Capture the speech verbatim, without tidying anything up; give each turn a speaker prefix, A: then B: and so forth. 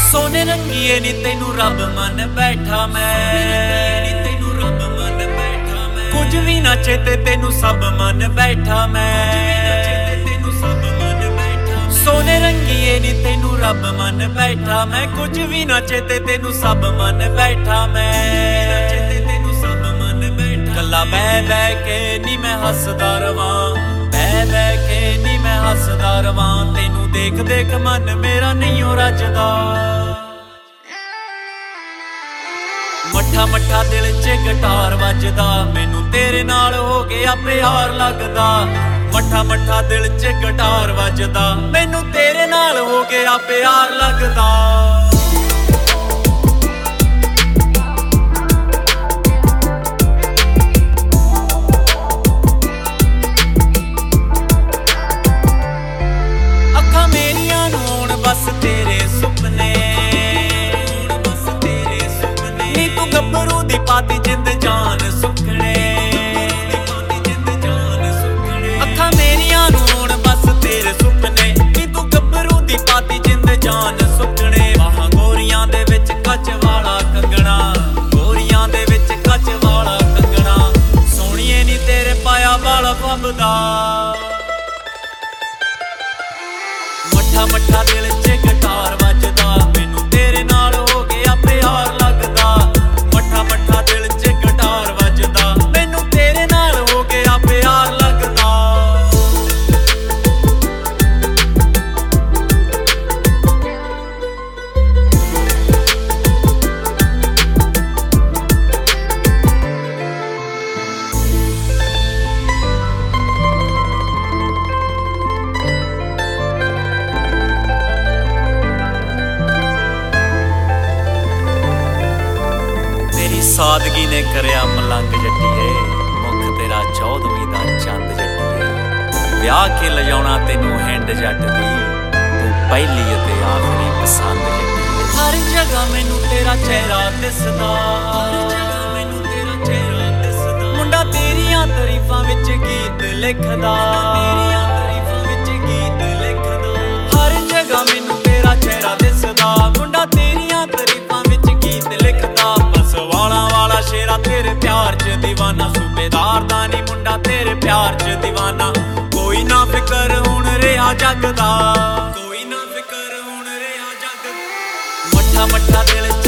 A: सोने रंगीए नी तेनू रब मन बैठा मैं, तेनू रब मन बैठा मैं। कुछ भी ना चेते तेनू सब मन बैठा मैं, तेनू सब मन बैठा। सोने रंगीए नी तेनू रब मन बैठा मैं, कुछ भी ना चेते तेनू सब मन बैठा मैं, तेनू सब मन बैठा। कला बह बह के नी मैं हसदा रवां, बह बह के नी मैं हसदा रवां। तेनू देख देख मन मेरा नहीं हो रजदा। मट्ठा मट्ठा दिल च गिटार वजदा, मैनू तेरे नाल हो गया प्यार लगदा। मट्ठा मट्ठा दिल च गिटार वजदा, मैनू तेरे नाल हो गया प्यार लगदा। अखां मेरियां नूं होण बस तेरे सुपने, गब्बरू दी पाती जिंद जान सुखने। अखां मेरियां नूं होण बस तेरे सुपने, नी तू गब्बरू दी पाती जिंद जान सुखने। बाहां गोरियां दे विच कच वाला कंगना, गोरियां दे विच कच वाला कंगना। सोहणीए नी तेरे पाया वाला फंबदा। मट्ठा मट्ठा दिल च गिटार वजदा, मैनू तेरे नाल हो गया प्यार लगदा। मट्ठा मट्ठा दिल च गिटार वजदा, मैनू तेरे नाल हो गया प्यार लगदा। सादगी ने करया मलंग जट्टीए, मुख तेरा चौदहवीं दा चंद जट्टीए। ब्याह के लजाउणा तेनू हिंड जट दी, तू पहली ते आखरी पसंद जट्टीए। हर जगह मैनू तेरा चेहरा दिसदा, हर जगह मैनू तेरा चेहरा दिसदा। मुंडा तेरियां तारीफां विच गीत लिखदा, तेरियां तारीफां विच गीत लिखदा। हर जगह मैनू तेरा चेहरा दिसदा, मुंडा तेरियां तारीफां विच गीत लिखदा। वाला वाला शेरा तेरे प्यार च दीवाना, सूबेदार दा नी मुंडा तेरे प्यार च दीवाना। कोई ना फिकर हुण रेहा जग दा, कोई ना फिकर हुण रेहा जग दा। मट्ठा मट्ठा दिल